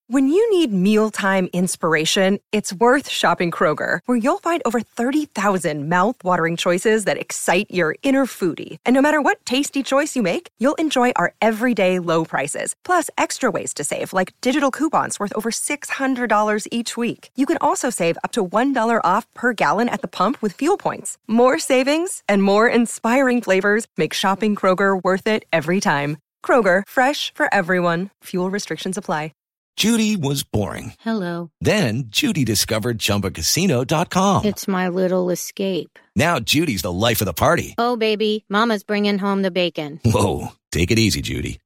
When you need mealtime inspiration, it's worth shopping Kroger, where you'll find over 30,000 mouth-watering choices that excite your inner foodie. And no matter what tasty choice you make, you'll enjoy our everyday low prices, plus extra ways to save, like digital coupons worth over $600 each week. You can also save up to $1 off per gallon at the pump with fuel points. More savings and more inspiring flavors make shopping Kroger worth it every time. Kroger, fresh for everyone. Fuel restrictions apply. Judy was boring. Hello. Then Judy discovered ChumbaCasino.com. It's my little escape. Now Judy's the life of the party. Oh, baby, mama's bringing home the bacon. Whoa, take it easy, Judy.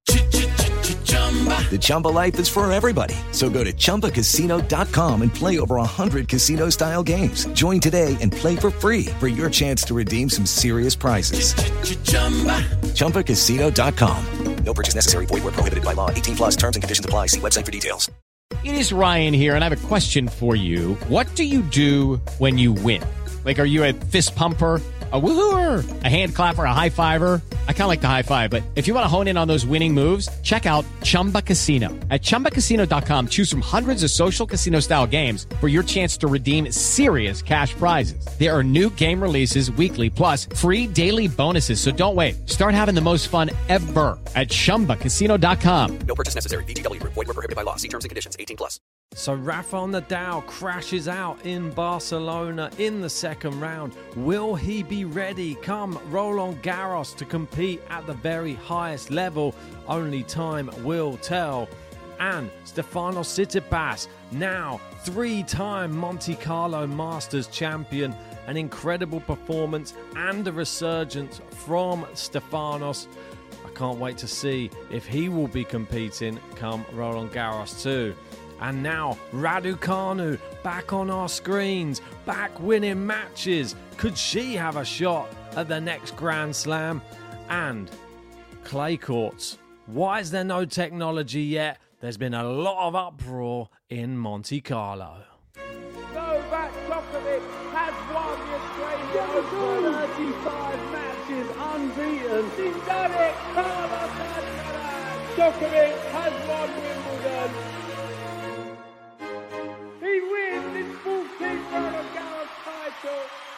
The Chumba life is for everybody. So go to ChumbaCasino.com and play over 100 casino-style games. Join today and play for free for your chance to redeem some serious prizes. ChumbaCasino.com. No purchase necessary. Void where prohibited by law. 18 plus terms and conditions apply. See website for details. It is Ryan here, and I have a question for you. What do you do when you win? Like, are you a fist pumper, a woohooer, a hand clapper, a high fiver? I kind of like the high five, but if you want to hone in on those winning moves, check out Chumba Casino. At ChumbaCasino.com, choose from hundreds of social casino-style games for your chance to redeem serious cash prizes. There are new game releases weekly, plus free daily bonuses, so don't wait. Start having the most fun ever at ChumbaCasino.com. No purchase necessary. VGW. Void where prohibited by law. See terms and conditions. 18 plus. So Rafael Nadal crashes out in Barcelona in the second round. Will he be ready come Roland Garros to compete at the very highest level? Only time will tell. And Stefanos Tsitsipas, now three-time Monte Carlo Masters champion. An incredible performance and a resurgence from Stefanos. I can't wait to see if he will be competing come Roland Garros too. And now Raducanu back on our screens, back winning matches. Could she have a shot at the next Grand Slam? And clay courts. Why is there no technology yet? There's been a lot of uproar in Monte Carlo. Novak Djokovic has won the Australian Open. 35 matches unbeaten. He's done it. Carlos Alcaraz. Djokovic has won Wimbledon. He wins his 14th Roland Garros title.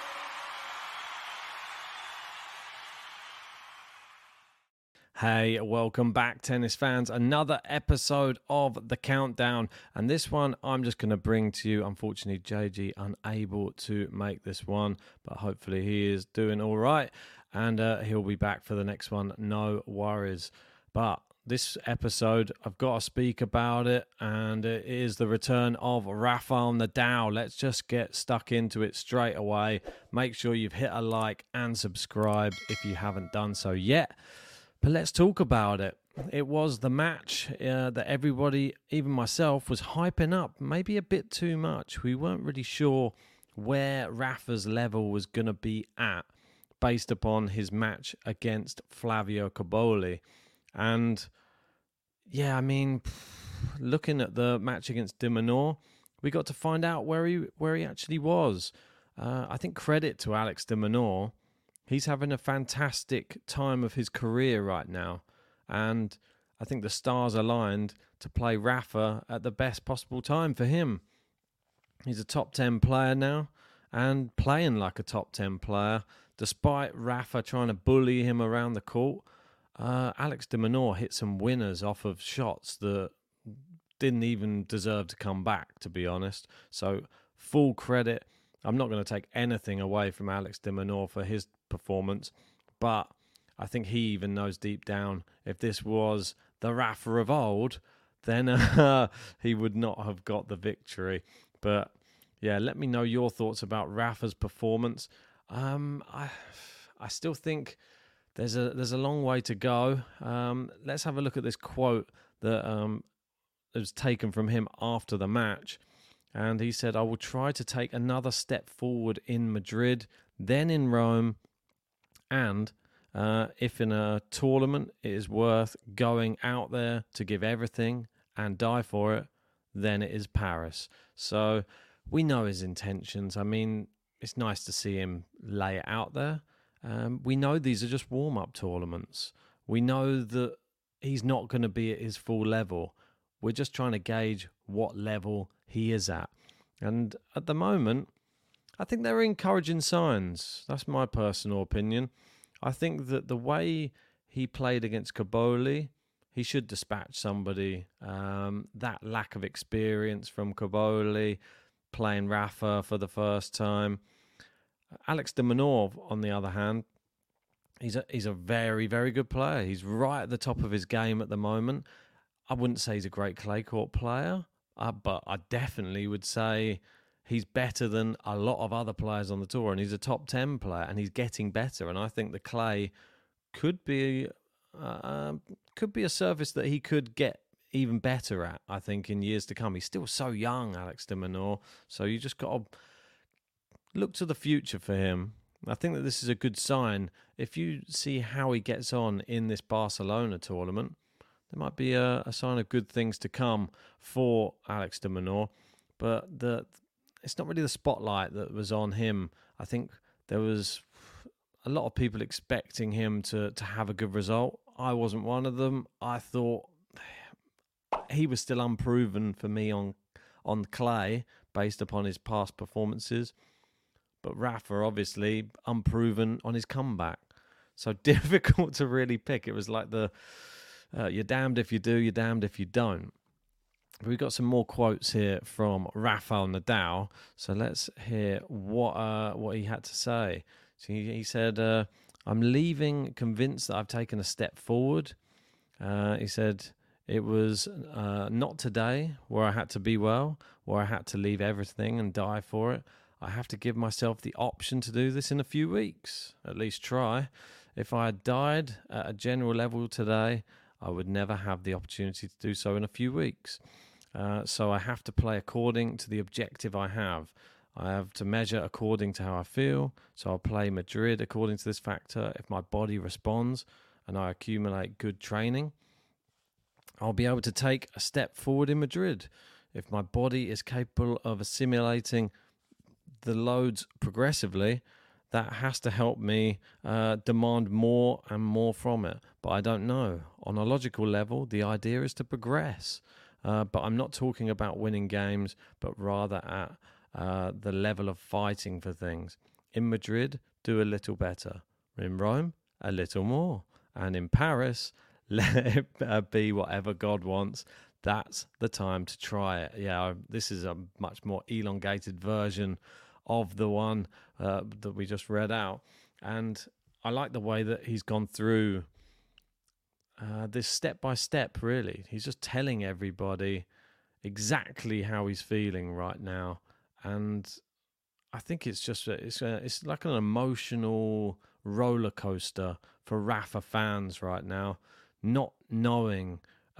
Hey, welcome back, tennis fans. Another episode of The Countdown. And this one I'm just going to bring to you. Unfortunately, JG unable to make this one, but hopefully he is doing all right. And he'll be back for the next one. No worries. But this episode, I've got to speak about it, and it is the return of Rafael Nadal. Let's just get stuck into it straight away. Make sure you've hit a like and subscribed if you haven't done so yet. But let's talk about it. It was the match that everybody, even myself, was hyping up, maybe a bit too much. We weren't really sure where Rafa's level was going to be at based upon his match against Flavio Cobolli. And yeah, I mean, looking at the match against de Minaur, we got to find out where he actually was. I think credit to Alex de Minaur. He's having a fantastic time of his career right now. And I think the stars aligned to play Rafa at the best possible time for him. He's a top 10 player now and playing like a top 10 player. Despite Rafa trying to bully him around the court, Alex de Minaur hit some winners off of shots that didn't even deserve to come back, to be honest. So full credit. I'm not going to take anything away from Alex de Minaur for his performance, but I think he even knows deep down if this was the Rafa of old, then he would not have got the victory. But yeah, let me know your thoughts about Rafa's performance. I still think there's a long way to go. Let's have a look at this quote that was taken from him after the match. And he said, "I will try to take another step forward in Madrid, then in Rome, and if in a tournament it is worth going out there to give everything and die for it, then it is Paris." So we know his intentions. I mean, it's nice to see him lay it out there. We know these are just warm-up tournaments. We know that he's not going to be at his full level. We're just trying to gauge what level he is at. And at the moment, I think there are encouraging signs. That's my personal opinion. I think that the way he played against Kaboli, he should dispatch somebody. That lack of experience from Kaboli, playing Rafa for the first time. Alex de Minaur, on the other hand, he's a very, very good player. He's right at the top of his game at the moment. I wouldn't say he's a great clay court player, but I definitely would say he's better than a lot of other players on the tour, and he's a top 10 player, and he's getting better. And I think the clay could be a surface that he could get even better at, I think, in years to come. He's still so young, Alex de Minaur, so you just got to look to the future for him. I think that this is a good sign. If you see how he gets on in this Barcelona tournament, there might be a sign of good things to come for Alex de Minaur. But it's not really the spotlight that was on him. I think there was a lot of people expecting him to have a good result. I wasn't one of them. I thought he was still unproven for me on clay based upon his past performances. But Rafa, obviously, unproven on his comeback. So difficult to really pick. It was like you're damned if you do, you're damned if you don't. We've got some more quotes here from Rafael Nadal. So let's hear what he had to say. So he said, I'm leaving convinced that I've taken a step forward. He said, it was not today where I had to be well, where I had to leave everything and die for it. I have to give myself the option to do this in a few weeks, at least try. If I had died at a general level today, I would never have the opportunity to do so in a few weeks. So I have to play according to the objective I have. I have to measure according to how I feel. So I'll play Madrid according to this factor. If my body responds and I accumulate good training, I'll be able to take a step forward in Madrid. If my body is capable of assimilating the loads progressively, that has to help me demand more and more from it. But I don't know. On a logical level, the idea is to progress. But I'm not talking about winning games, but rather at the level of fighting for things. In Madrid, do a little better. In Rome, a little more. And in Paris, let it be whatever God wants. That's the time to try it. Yeah, this is a much more elongated version of the one that we just read out. And I like the way that he's gone through this step by step, really. He's just telling everybody exactly how he's feeling right now. And I think it's just, it's like an emotional roller coaster for Rafa fans right now, not knowing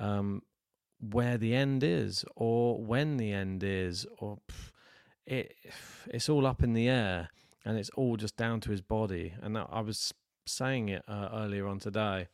where the end is or when the end is, or it's all up in the air, and it's all just down to his body. And I was saying it earlier on today.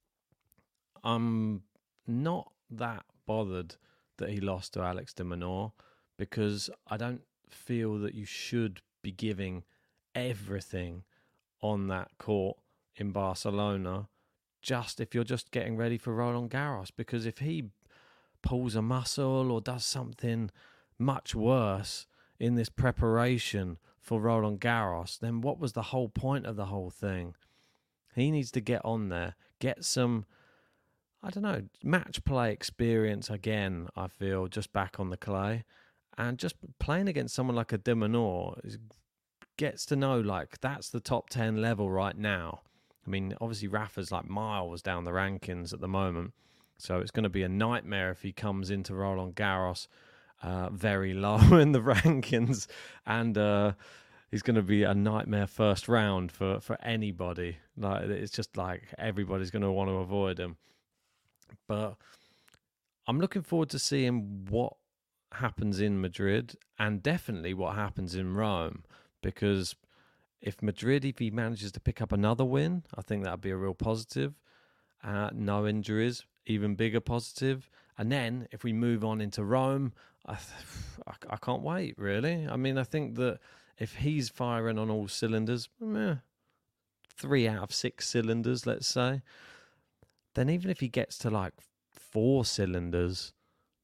I'm not that bothered that he lost to Alex de Minaur, because I don't feel that you should be giving everything on that court in Barcelona just if you're just getting ready for Roland Garros. Because if he pulls a muscle or does something much worse in this preparation for Roland Garros, then what was the whole point of the whole thing? He needs to get on there, get some, I don't know, match play experience again, I feel, just back on the clay. And just playing against someone like a de Minaur gets to know, like, that's the top 10 level right now. I mean, obviously Rafa's like miles down the rankings at the moment, so it's going to be a nightmare if he comes into Roland Garros very low in the rankings, and he's going to be a nightmare first round for anybody. Like, it's just like everybody's going to want to avoid him. But I'm looking forward to seeing what happens in Madrid, and definitely what happens in Rome, because if he manages to pick up another win, I think that'd be a real positive. No injuries, even bigger positive. And then if we move on into Rome, I can't wait, really. I mean, I think that if he's firing on all cylinders, 3 out of 6 cylinders, let's say, then even if he gets to like 4 cylinders,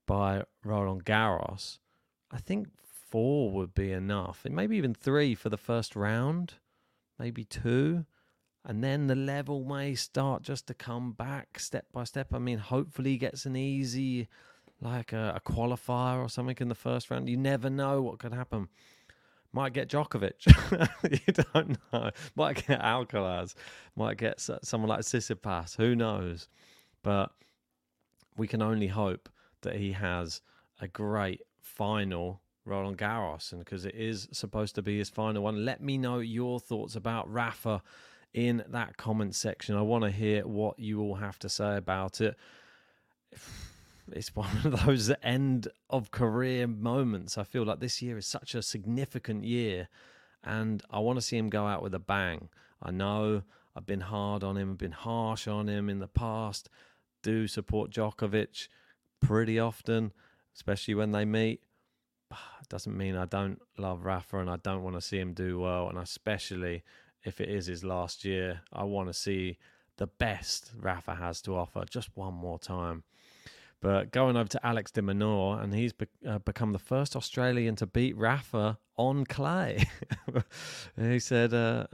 by Roland Garros, I think 4 would be enough. And maybe even 3 for the first round, maybe 2. And then the level may start just to come back step by step. I mean, hopefully he gets an easy, like a qualifier or something in the first round. You never know what could happen. Might get Djokovic. You don't know. Might get Alcaraz. Might get someone like Tsitsipas. Who knows? But we can only hope that he has a great final Roland Garros, and because it is supposed to be his final one. Let me know your thoughts about Rafa in that comment section. I want to hear what you all have to say about it. It's one of those end of career moments. I feel like this year is such a significant year, and I want to see him go out with a bang. I know I've been hard on him, I've been harsh on him in the past. Do support Djokovic pretty often, especially when they meet. It doesn't mean I don't love Rafa and I don't want to see him do well, and especially if it is his last year, I want to see the best Rafa has to offer just one more time. But going over to Alex de Minaur, and he's become the first Australian to beat Rafa on clay. He said,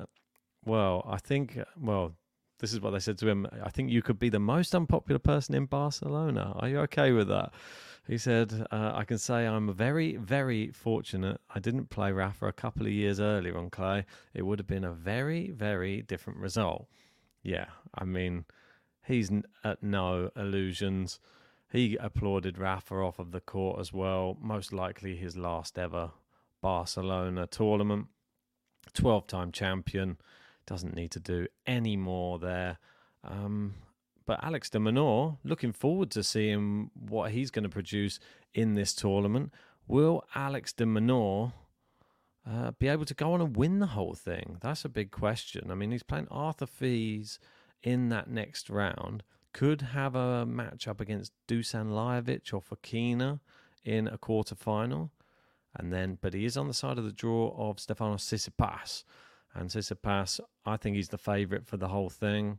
this is what they said to him. I think you could be the most unpopular person in Barcelona. Are you okay with that? He said, I can say I'm very, very fortunate. I didn't play Rafa a couple of years earlier on clay. It would have been a very, very different result. Yeah, I mean, he's at no illusions. He applauded Rafa off of the court as well. Most likely his last ever Barcelona tournament. 12-time champion. Doesn't need to do any more there. But Alex de Minaur, looking forward to seeing what he's going to produce in this tournament. Will Alex de Minaur be able to go on and win the whole thing? That's a big question. I mean, he's playing Arthur Fils in that next round. Could have a matchup against Dusan Lajovic or Fokina in a quarterfinal. But he is on the side of the draw of Stefanos Tsitsipas. And Tsitsipas, I think he's the favourite for the whole thing.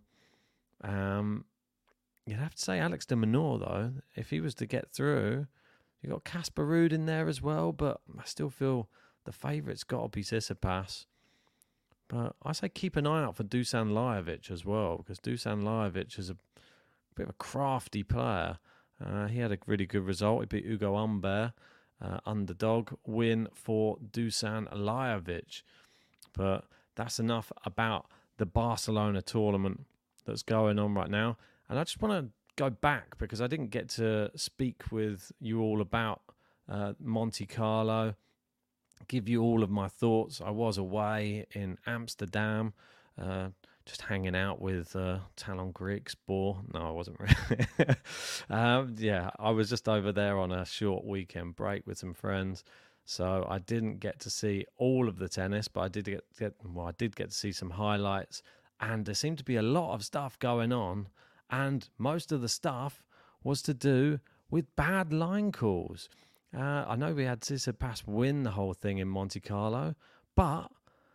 You'd have to say Alex de Minaur, though. If he was to get through, you've got Casper Ruud in there as well, but I still feel the favourite's got to be Tsitsipas. But I say keep an eye out for Dusan Lajovic as well, because Dusan Lajovic is a bit of a crafty player. He had a really good result. He beat Ugo Humbert, underdog win for Dusan Lajovic. But that's enough about the Barcelona tournament that's going on right now. And I just want to go back because I didn't get to speak with you all about Monte Carlo, give you all of my thoughts. I was away in Amsterdam, just hanging out with Talon Griekspoor. No, I wasn't really. I was just over there on a short weekend break with some friends. So I didn't get to see all of the tennis, but I did get to see some highlights. And there seemed to be a lot of stuff going on. And most of the stuff was to do with bad line calls. I know we had Tsitsipas win the whole thing in Monte Carlo. But,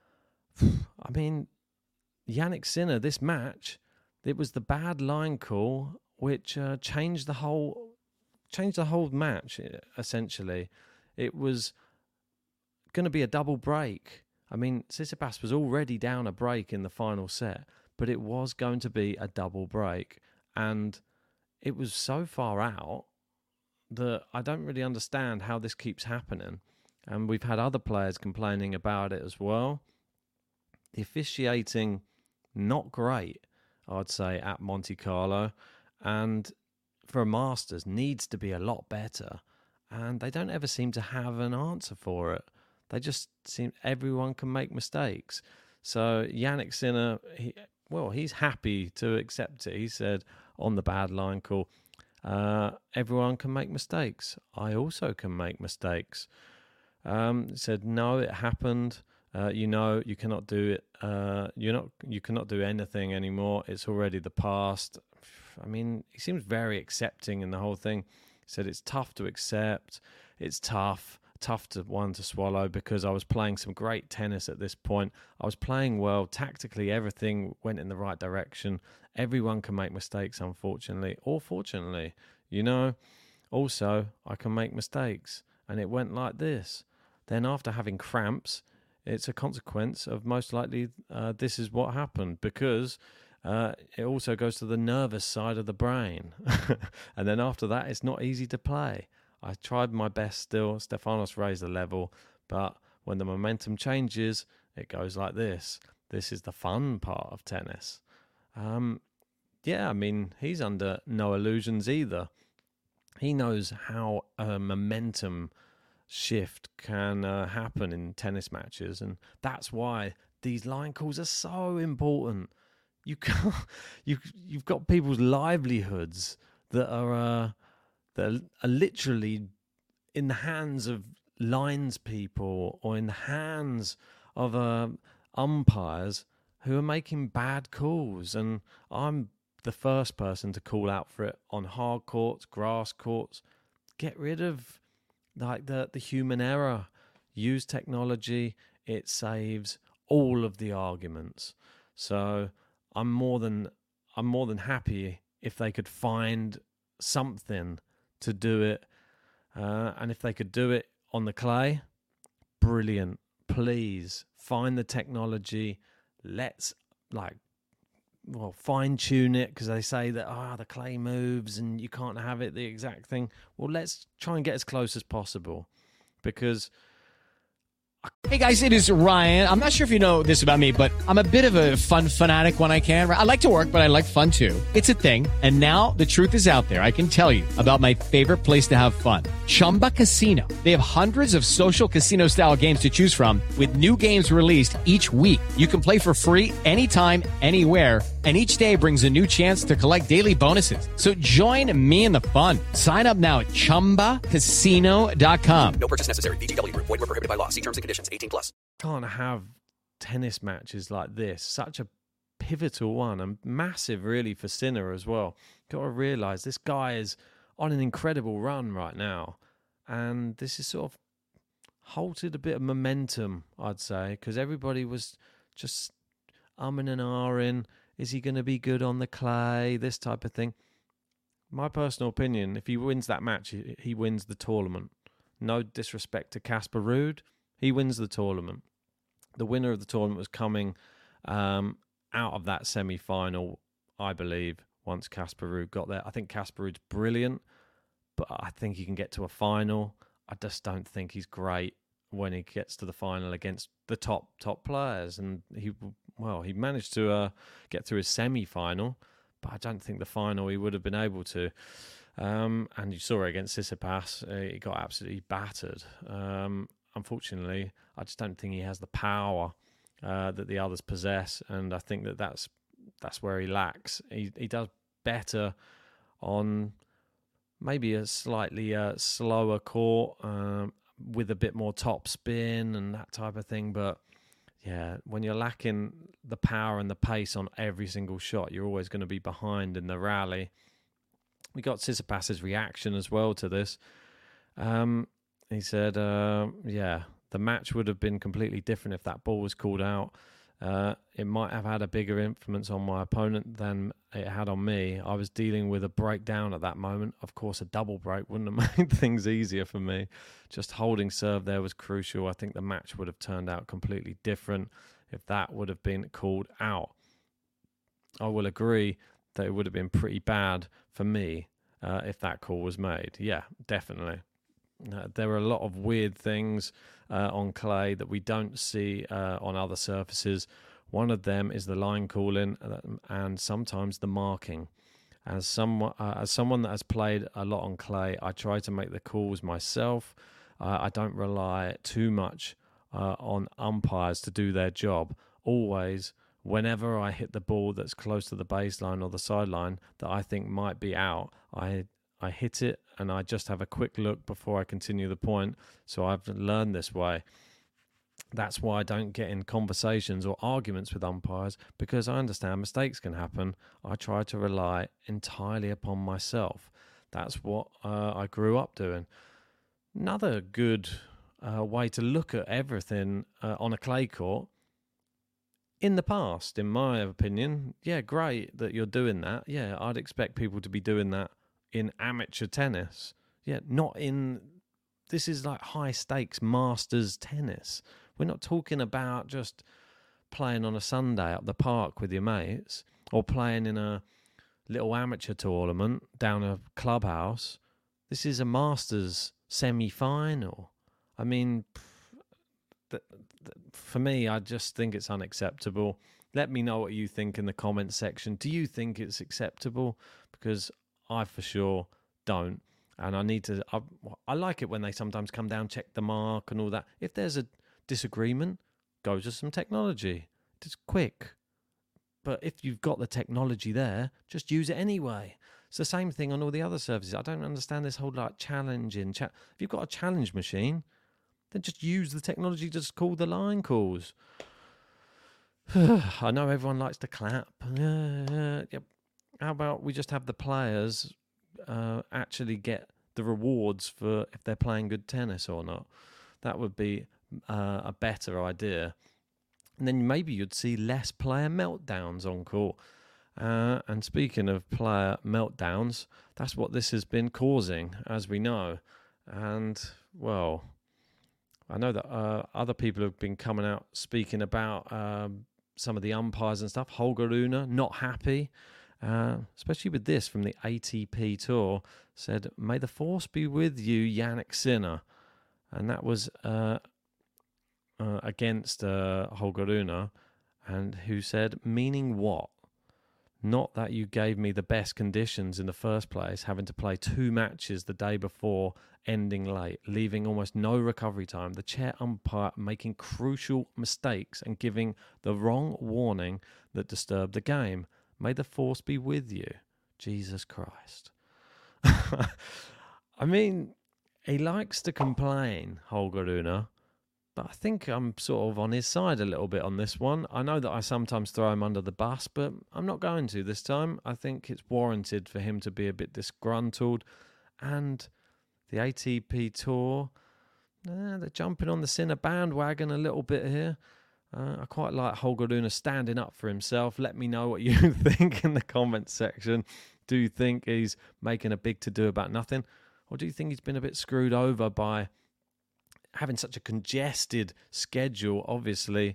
I mean, Jannik Sinner, this match, it was the bad line call which changed the whole match, essentially. It was going to be a double break. I mean, Tsitsipas was already down a break in the final set, but it was going to be a double break. And it was so far out that I don't really understand how this keeps happening. And we've had other players complaining about it as well. The officiating, not great, I'd say, at Monte Carlo. And for a Masters, needs to be a lot better. And they don't ever seem to have an answer for it. They just seem everyone can make mistakes. So Jannik Sinner, he's happy to accept it. He said on the bad line call, everyone can make mistakes. I also can make mistakes. He said, no, it happened. You cannot do it. You cannot do anything anymore. It's already the past. I mean, he seems very accepting in the whole thing. He said it's tough to accept. It's tough to swallow because I was playing some great tennis at this point. I was playing well. Tactically, everything went in the right direction. Everyone can make mistakes, unfortunately, or fortunately. Also, I can make mistakes. And it went like this. Then after having cramps, it's a consequence of most likely this is what happened, because it also goes to the nervous side of the brain. And then after that, it's not easy to play. I tried my best still. Stefanos raised the level, but when the momentum changes, it goes like this. This is the fun part of tennis. Yeah, I mean, he's under no illusions either. He knows how a momentum shift can happen in tennis matches, and that's why these line calls are so important. You've got people's livelihoods that are literally in the hands of lines people or in the hands of umpires who are making bad calls, and I'm the first person to call out for it on hard courts, grass courts. Get rid of like the human error. Use technology. It saves all of the arguments. So I'm more than happy if they could find something to do it, and if they could do it on the clay, brilliant. Please find the technology. Let's fine tune it, because they say that the clay moves and you can't have it the exact thing. Well, let's try and get as close as possible, because Hey guys, it is Ryan. I'm not sure if you know this about me, but I'm a bit of a fun fanatic when I can. I like to work, but I like fun too. It's a thing. And now the truth is out there. I can tell you about my favorite place to have fun. Chumba Casino. They have hundreds of social casino style games to choose from, with new games released each week. You can play for free anytime, anywhere. And each day brings a new chance to collect daily bonuses. So join me in the fun. Sign up now at ChumbaCasino.com. No purchase necessary. VGW. Void where prohibited by law. See terms and conditions. 18+. Can't have tennis matches like this. Such a pivotal one, and massive really for Sinner as well. Got to realise this guy is on an incredible run right now, and this is sort of halted a bit of momentum, I'd say, because everybody was just umming and ahhing. Is he going to be good on the clay? This type of thing. My personal opinion, if he wins that match, he wins the tournament. No disrespect to Casper Ruud, he wins the tournament. The winner of the tournament was coming out of that semi-final, I believe, once Casper Ruud got there. I think Casper Ruud's brilliant, but I think he can get to a final. I just don't think he's great when he gets to the final against the top players. And he managed to get through his semi-final, but I don't think the final he would have been able to. And you saw it against Tsitsipas. He got absolutely battered. Unfortunately, I just don't think he has the power that the others possess, and I think that's where he lacks. He does better on maybe a slightly slower court with a bit more top spin and that type of thing. But yeah, when you're lacking the power and the pace on every single shot, you're always going to be behind in the rally. We got Tsitsipas's reaction as well to this. He said, the match would have been completely different if that ball was called out. It might have had a bigger influence on my opponent than it had on me. I was dealing with a breakdown at that moment. Of course, a double break wouldn't have made things easier for me. Just holding serve there was crucial. I think the match would have turned out completely different if that would have been called out. I will agree that it would have been pretty bad for me if that call was made. Yeah, definitely. There are a lot of weird things on clay that we don't see on other surfaces. One of them is the line calling and sometimes the marking. As someone that has played a lot on clay, I try to make the calls myself. I don't rely too much on umpires to do their job. Always, whenever I hit the ball that's close to the baseline or the sideline that I think might be out, I hit it and I just have a quick look before I continue the point. So I've learned this way. That's why I don't get in conversations or arguments with umpires, because I understand mistakes can happen. I try to rely entirely upon myself. That's what I grew up doing. Another good way to look at everything on a clay court, in the past, in my opinion, yeah, great that you're doing that. Yeah, I'd expect people to be doing that in amateur tennis. Yeah, not in... This is like high-stakes Masters tennis. We're not talking about just playing on a Sunday up the park with your mates or playing in a little amateur tournament down a clubhouse. This is a Masters semi-final. I mean, for me, I just think it's unacceptable. Let me know what you think in the comments section. Do you think it's acceptable? Because I for sure don't. And I need to... I like it when they sometimes come down, check the mark and all that. If there's a disagreement, go to some technology. It's quick. But if you've got the technology there, just use it anyway. It's the same thing on all the other services. I don't understand this whole like challenging. If you've got a challenge machine, then just use the technology to just call the line calls. I know everyone likes to clap. Yep. How about we just have the players actually get the rewards for if they're playing good tennis or not? That would be a better idea. And then maybe you'd see less player meltdowns on court. And speaking of player meltdowns, that's what this has been causing, as we know. And, well, I know that other people have been coming out speaking about some of the umpires and stuff. Holger Rune, not happy, especially with this from the ATP Tour, said, "May the force be with you, Jannik Sinner." And that was against Holger Rune, and who said, "Meaning what? Not that you gave me the best conditions in the first place, having to play 2 matches the day before, ending late, leaving almost no recovery time, the chair umpire making crucial mistakes and giving the wrong warning that disturbed the game. May the force be with you." Jesus Christ. I mean, he likes to complain, Holger Rune, but I think I'm sort of on his side a little bit on this one. I know that I sometimes throw him under the bus, but I'm not going to this time. I think it's warranted for him to be a bit disgruntled. And the ATP Tour, they're jumping on the Sinner bandwagon a little bit here. I quite like Holger Rune standing up for himself. Let me know what you think in the comments section. Do you think he's making a big to-do about nothing? Or do you think he's been a bit screwed over by having such a congested schedule, obviously,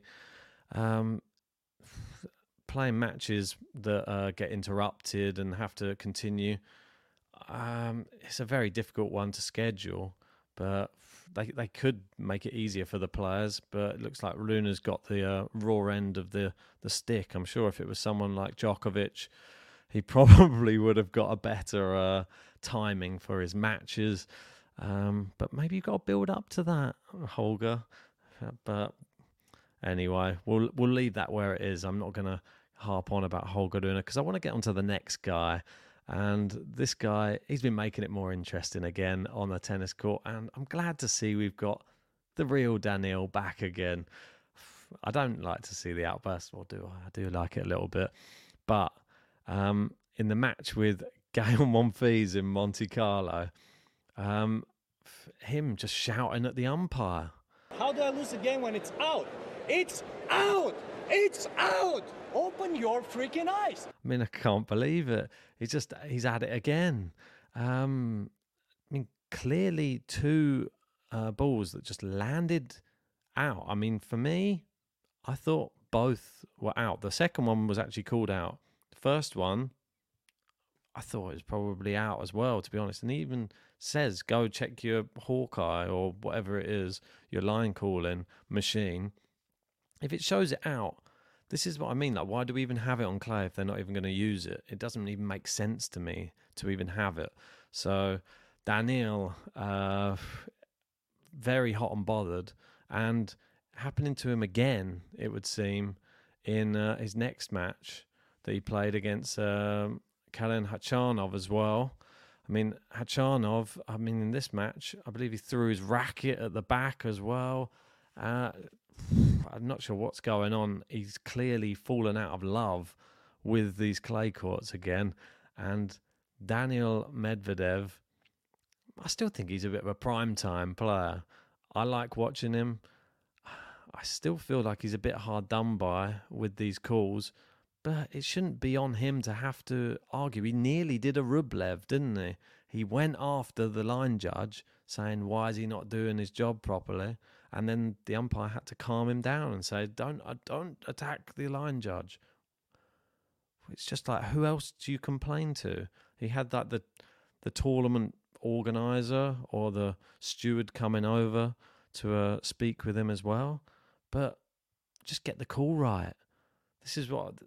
playing matches that get interrupted and have to continue? It's a very difficult one to schedule, but they could make it easier for the players. But it looks like Rune's got the raw end of the stick. I'm sure if it was someone like Djokovic, he probably would have got a better timing for his matches. But maybe you've got to build up to that, Holger. But anyway, we'll leave that where it is. I'm not going to harp on about Holger Rune because I want to get on to the next guy. And this guy, he's been making it more interesting again on the tennis court. And I'm glad to see we've got the real Daniil back again. I don't like to see the outburst, or do I? I do like it a little bit. But in the match with Gael Monfils in Monte Carlo, him just shouting at the umpire. How do I lose a game when it's out? It's out! It's out! Open your freaking eyes! I mean, I can't believe it. He's at it again. I mean, clearly 2 balls that just landed out. I mean, for me, I thought both were out. The second one was actually called out. The first one, I thought it was probably out as well, to be honest. And he even says, go check your Hawkeye or whatever it is, your line calling machine. If it shows it out, this is what I mean. Like, why do we even have it on clay if they're not even going to use it? It doesn't even make sense to me to even have it. So Daniil, very hot and bothered, and happening to him again, it would seem, in his next match that he played against Karen Khachanov as well. I mean, Khachanov, in this match, I believe he threw his racket at the back as well. I'm not sure what's going on. He's clearly fallen out of love with these clay courts again. And Daniil Medvedev, I still think he's a bit of a prime-time player. I like watching him. I still feel like he's a bit hard done by with these calls, but it shouldn't be on him to have to argue. He nearly did a Rublev, didn't he? He went after the line judge, saying, why is he not doing his job properly? And then the umpire had to calm him down and say, don't attack the line judge. It's just like, who else do you complain to? He had like the tournament organizer or the steward coming over to speak with him as well. But just get the call right. This is what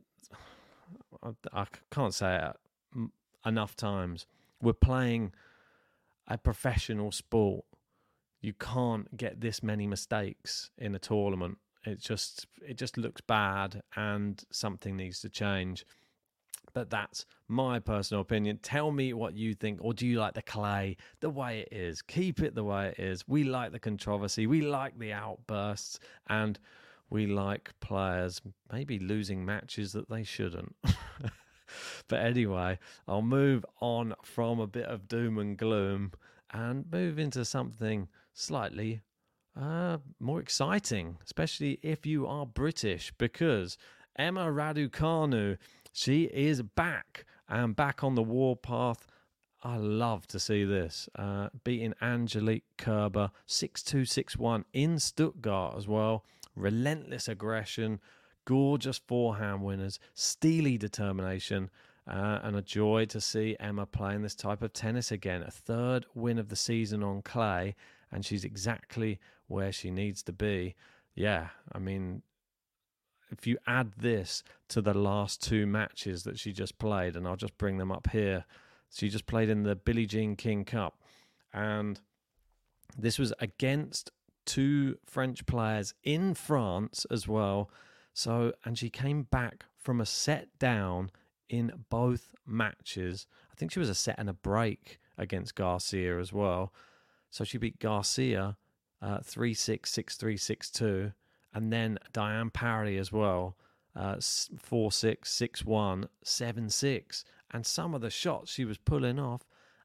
I can't say it enough times. We're playing a professional sport. You can't get this many mistakes in a tournament. It just looks bad, and something needs to change. But that's my personal opinion. Tell me what you think, or do you like the clay the way it is? Keep it the way it is. We like the controversy. We like the outbursts, and we like players maybe losing matches that they shouldn't. But anyway, I'll move on from a bit of doom and gloom and move into something slightly more exciting, especially if you are British, because Emma Raducanu, she is back and back on the warpath. I love to see this. Beating Angelique Kerber 6-2, 6-1 in Stuttgart as well. Relentless aggression, gorgeous forehand winners, steely determination, and a joy to see Emma playing this type of tennis again. A third win of the season on clay, and she's exactly where she needs to be. Yeah, I mean, if you add this to the last two matches that she just played, and I'll just bring them up here. She just played in the Billie Jean King Cup, and this was against two French players in France as well. So, and she came back from a set down in both matches. I think she was a set and a break against Garcia as well. So she beat Garcia 3-6, 6-3, 6-2, and then Diane Parry as well 4-6, 6-1, 7-6. And some of the shots she was pulling off,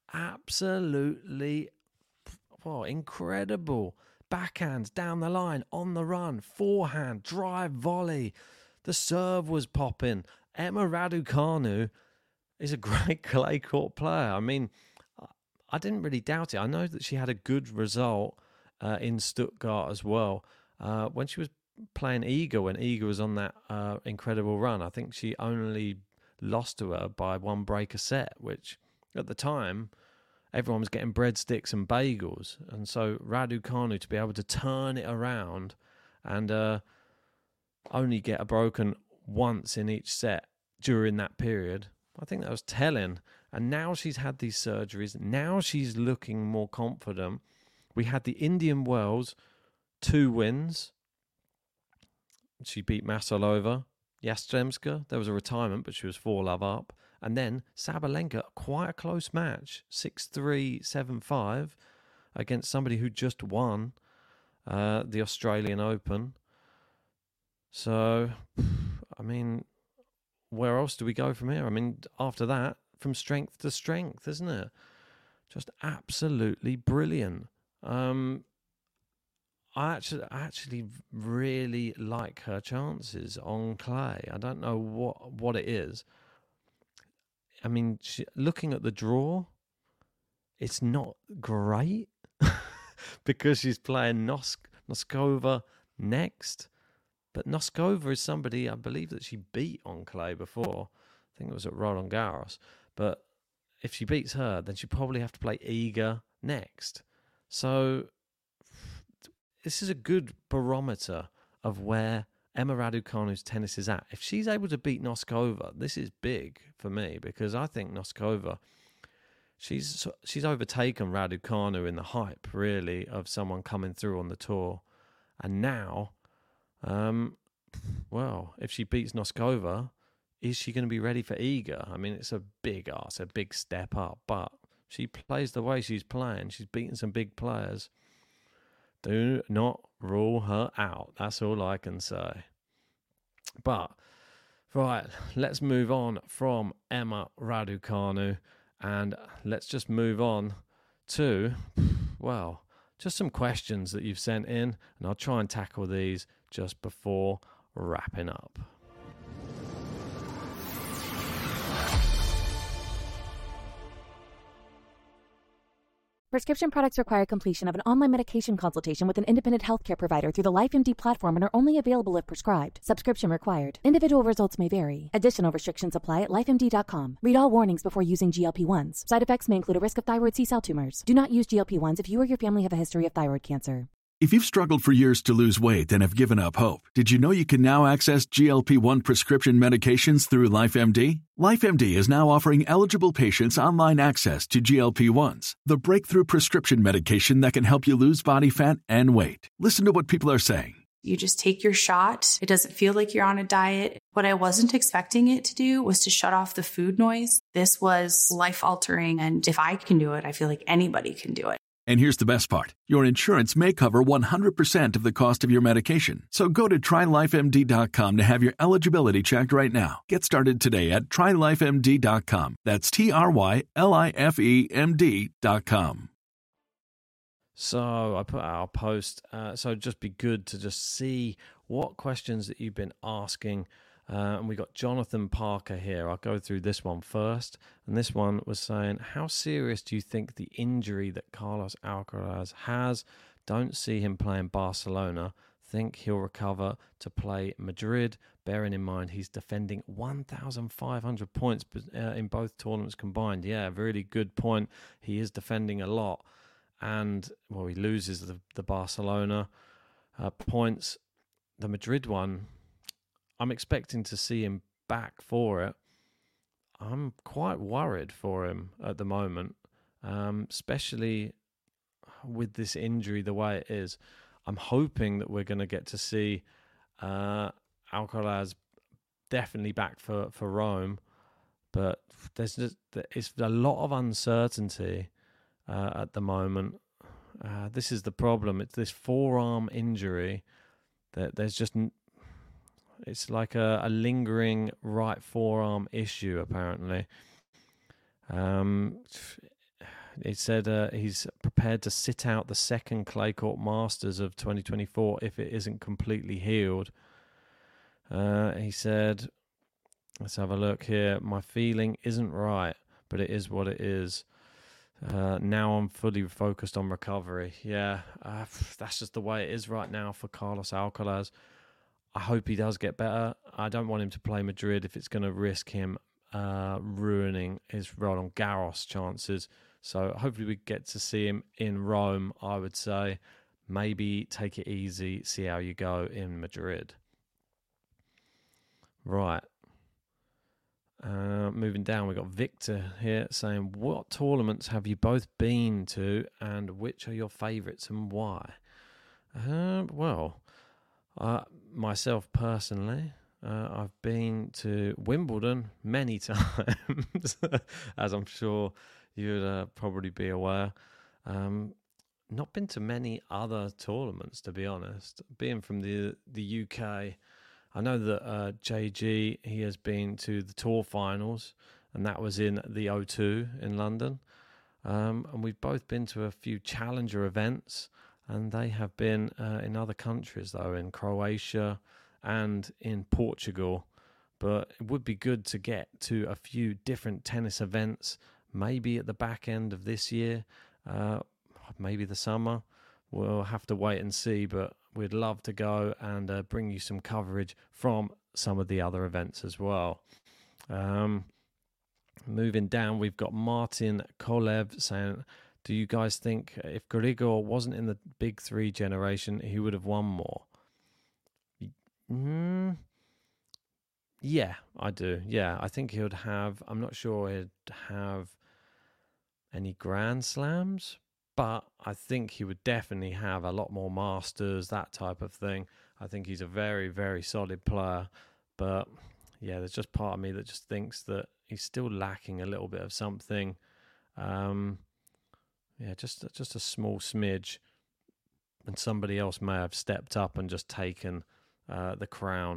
absolutely, incredible. Backhands down the line, on the run, forehand, drive, volley. The serve was popping. Emma Raducanu is a great clay court player. I mean, I didn't really doubt it. I know that she had a good result in Stuttgart as well. When she was playing Iga, when Iga was on that incredible run, I think she only lost to her by one break a set, which at the time, everyone was getting breadsticks and bagels. And so Raducanu, to be able to turn it around and only get a broken once in each set during that period, I think that was telling. And now she's had these surgeries. Now she's looking more confident. We had the Indian Wells, 2 wins. She beat Masalova. Yastremska, there was a retirement, but she was 4-love up. And then Sabalenka, quite a close match, 6-3, 7-5, against somebody who just won the Australian Open. So, I mean, where else do we go from here? I mean, after that, from strength to strength, isn't it? Just absolutely brilliant. I actually really like her chances on clay. I don't know what it is. I mean, looking at the draw, it's not great because she's playing Noskova next. But Noskova is somebody I believe that she beat on clay before. I think it was at Roland Garros. But if she beats her, then she probably have to play Iga next. So this is a good barometer of where Emma Raducanu's tennis is at. If she's able to beat Noskova, this is big for me, because I think Noskova, she's overtaken Raducanu in the hype, really, of someone coming through on the tour. And now, if she beats Noskova, is she going to be ready for Iga? I mean, it's a big ask, a big step up, but she plays the way she's playing. She's beaten some big players. Do not rule her out. That's all I can say. But, right, let's move on from Emma Raducanu and let's just move on to, just some questions that you've sent in, and I'll try and tackle these just before wrapping up. Prescription products require completion of an online medication consultation with an independent healthcare provider through the LifeMD platform and are only available if prescribed. Subscription required. Individual results may vary. Additional restrictions apply at lifemd.com. Read all warnings before using GLP-1s. Side effects may include a risk of thyroid C-cell tumors. Do not use GLP-1s if you or your family have a history of thyroid cancer. If you've struggled for years to lose weight and have given up hope, did you know you can now access GLP-1 prescription medications through LifeMD? LifeMD is now offering eligible patients online access to GLP-1s, the breakthrough prescription medication that can help you lose body fat and weight. Listen to what people are saying. You just take your shot. It doesn't feel like you're on a diet. What I wasn't expecting it to do was to shut off the food noise. This was life-altering, and if I can do it, I feel like anybody can do it. And here's the best part. Your insurance may cover 100% of the cost of your medication. So go to TryLifeMD.com to have your eligibility checked right now. Get started today at TryLifeMD.com. That's TryLifeMD.com. So I put out a post. So it'd just be good to just see what questions that you've been asking. And we got Jonathan Parker here. I'll go through this one first. And this one was saying, how serious do you think the injury that Carlos Alcaraz has? Don't see him playing Barcelona. Think he'll recover to play Madrid, bearing in mind he's defending 1,500 points in both tournaments combined. Yeah, really good point. He is defending a lot. And, well, he loses the Barcelona points. The Madrid one, I'm expecting to see him back for it. I'm quite worried for him at the moment, especially with this injury the way it is. I'm hoping that we're going to get to see Alcaraz definitely back for Rome, but it's a lot of uncertainty at the moment. This is the problem. It's this forearm injury that there's just... It's like a lingering right forearm issue, apparently. He said he's prepared to sit out the second Clay Court Masters of 2024 if it isn't completely healed. He said, let's have a look here. My feeling isn't right, but it is what it is. Now I'm fully focused on recovery. Yeah, that's just the way it is right now for Carlos Alcaraz. I hope he does get better. I don't want him to play Madrid if it's going to risk him ruining his Roland Garros chances. So hopefully we get to see him in Rome, I would say. Maybe take it easy, see how you go in Madrid. Right. Moving down, we've got Victor here saying, what tournaments have you both been to and which are your favourites and why? Myself personally, I've been to Wimbledon many times, as I'm sure you'd probably be aware. Not been to many other tournaments, to be honest. Being from the UK, I know that JG, he has been to the Tour Finals, and that was in the O2 in London. And we've both been to a few Challenger events, and they have been in other countries, though, in Croatia and in Portugal. But it would be good to get to a few different tennis events, maybe at the back end of this year, maybe the summer. We'll have to wait and see, but we'd love to go and bring you some coverage from some of the other events as well. Moving down, we've got Martin Kolev saying, do you guys think if Grigor wasn't in the big three generation, he would have won more? Yeah, I do. Yeah, I think he would have. I'm not sure he'd have any Grand Slams, but I think he would definitely have a lot more Masters, that type of thing. I think he's a very, very solid player. But yeah, there's just part of me that just thinks that he's still lacking a little bit of something. Yeah, just a small smidge, and somebody else may have stepped up and just taken the crown.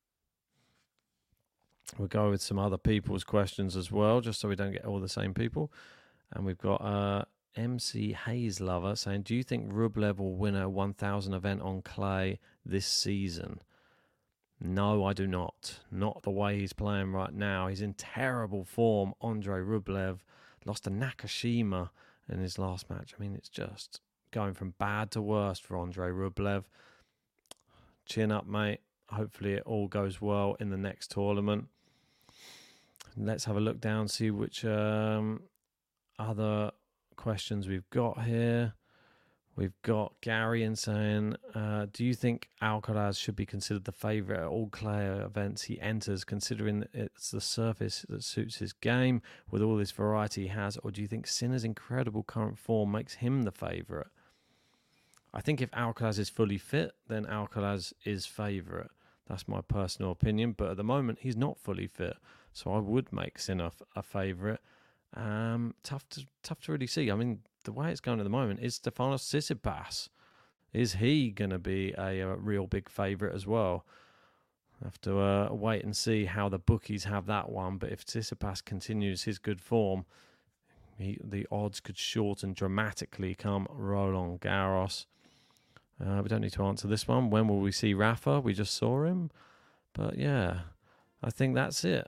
We'll go with some other people's questions as well, just so we don't get all the same people. And we've got MC Hayes Lover saying, do you think Rublev will win a 1,000 event on clay this season? No, I do not. Not the way he's playing right now. He's in terrible form. Andrei Rublev lost to Nakashima in his last match. I mean, it's just going from bad to worst for Andrei Rublev. Chin up, mate. Hopefully it all goes well in the next tournament. Let's have a look down, see which other questions we've got here. We've got Gary saying, do you think Alcaraz should be considered the favourite at all clay events he enters, considering it's the surface that suits his game with all this variety he has? Or do you think Sinner's incredible current form makes him the favourite? I think if Alcaraz is fully fit, then Alcaraz is favourite. That's my personal opinion. But at the moment, he's not fully fit. So I would make Sinner a favourite. Tough to really see. I mean, the way it's going at the moment is Stefanos Tsitsipas. Is he going to be a real big favourite as well? I have to wait and see how the bookies have that one. But if Tsitsipas continues his good form, the odds could shorten dramatically come Roland Garros. We don't need to answer this one. When will we see Rafa? We just saw him. But yeah, I think that's it.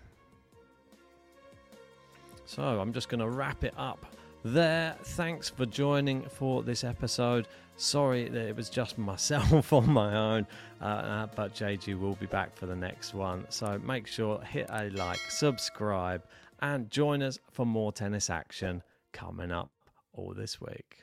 So I'm just going to wrap it up there. Thanks for joining for this episode. Sorry that it was just myself on my own, but JG will be back for the next one. So make sure, hit a like, subscribe, and join us for more tennis action coming up all this week.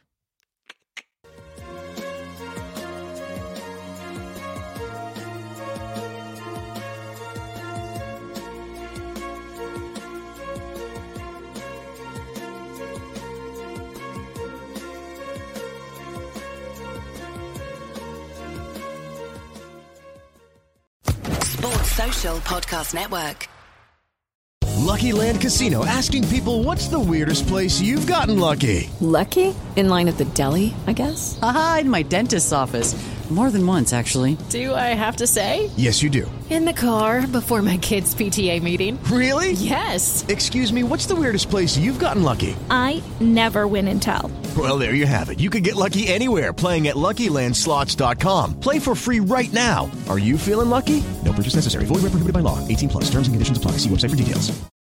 Social Podcast Network. Lucky Land Casino, asking people, what's the weirdest place you've gotten lucky? Lucky? In line at the deli, I guess? Aha, in my dentist's office. More than once, actually. Do I have to say? Yes, you do. In the car before my kids' PTA meeting. Really? Yes. Excuse me, what's the weirdest place you've gotten lucky? I never win and tell. Well, there you have it. You can get lucky anywhere, playing at LuckyLandSlots.com. Play for free right now. Are you feeling lucky? No purchase necessary. Void where prohibited by law. 18+. Terms and conditions apply. See website for details.